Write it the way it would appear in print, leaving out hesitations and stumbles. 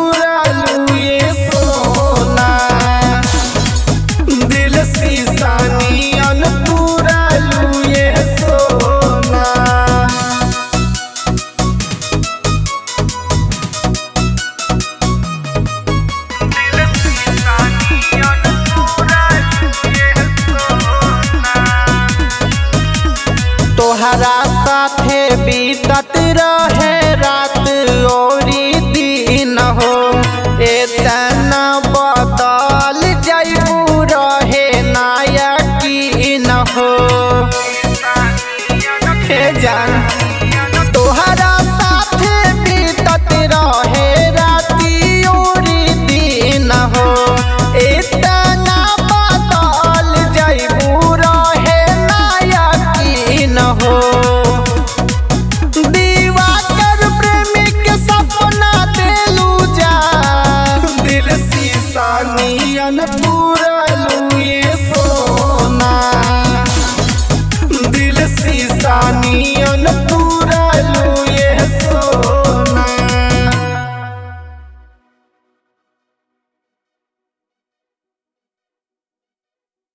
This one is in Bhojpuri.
तुरालू ये सोना, दिल शीशा नियन तुरालू ये सोना। तोहरा साथे बीतत रहे रात औरी दिन हो, एतना बदल जाइबू रहे ना यकीन हो। हे जान तोहरा साथे बीतत रहे राती औरी दिन हो, एतना बदल जाइबू रहे ना यकीन हो। दीवाकर प्रेमी के सपना देलू जा, दिल शीशा नियन